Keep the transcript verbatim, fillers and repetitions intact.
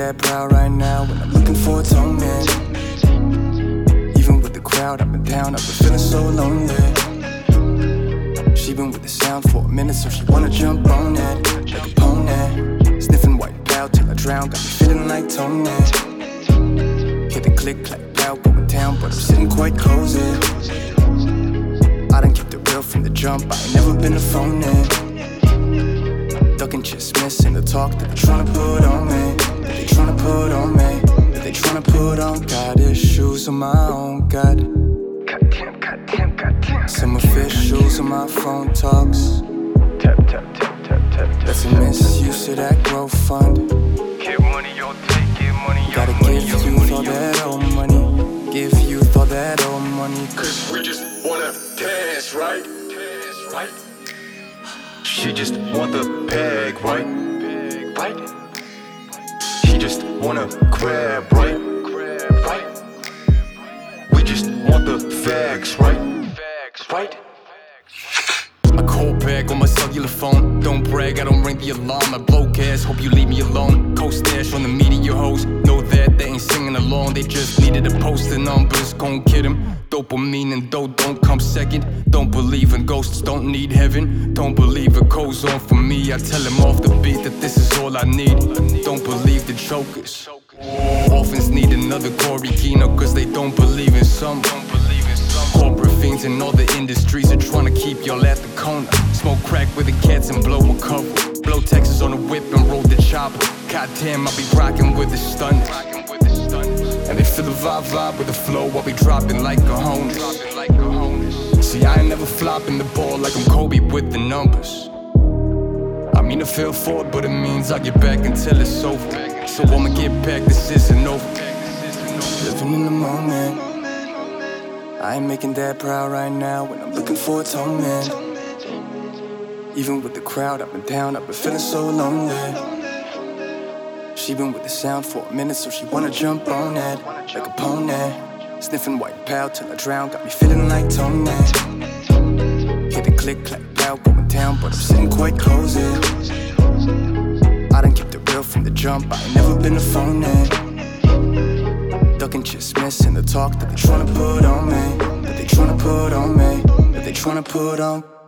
that proud right now when I'm looking for atonement. Even with the crowd, I've been down, I've been feeling so lonely. She been with the sound for a minute, so she wanna jump on it like a pony. Sniffing white pal till I drown, got me feeling like Tony. Hit the click, clack, pow, going down, but I'm sitting quite cozy. I done kept it real from the jump, I ain't never been a phony. Ducking, just missing the talk that they tryna put on me. That they tryna put on me. That they tryna put on. Got issues of my own, got goddamn, goddamn, goddamn. Some officials on my phone talks. Tap, tap, tap, tap, tap, tap. That's a misuse of that growth fund. Get money, yo, take it, money, yo, Gotta money, give yo, youth money, all yo. that old money. Give youth all that old money. Cause we just wanna dance, right? Dance, right? She just want the bag, right? Right? She just wanna grab, right? Grab, right? We just want the facts, right? Facts, right? A cold bag on my cellular phone. Don't brag, I don't ring the alarm. I blow gas, hope you leave me alone. Co-stash on the media host. Know that they ain't singing along. They just needed to post the numbers. Gon' get them. Dopamine and dough don't come second. Don't believe in ghosts, don't need heaven. Don't believe it goes on for me. I tell them off the beat that this is all I need. Don't believe the jokers. Orphans need another Corey Kino, cause they don't believe in some. Corporate fiends in all the industries are trying to keep y'all at the corner. Smoke crack with the cats and blow a cover. Blow Texas on the whip and roll the chopper. Goddamn, I be rocking with the stunners. And they feel the vibe vibe with the flow. I be dropping like a honus. See, I ain't never flopping the ball like I'm Kobe with the numbers. I mean, I feel for it, but it means I get back until it's over. So I'ma get back, this isn't over. Living in the moment. I ain't making that proud right now when I'm looking for atonement. Even with the crowd, I've been down, I've been feeling so lonely. She been with the sound for a minute, so she wanna jump on it like a pony. Sniffing white pal till I drown, got me feeling like Tony. Hit the click, clack, pow, going down, but I'm sitting quite cozy. I done kept it real from the jump, I ain't never been a phony. Ducking, just missing the talk that they tryna put on me. That they tryna put on me. That they tryna put on.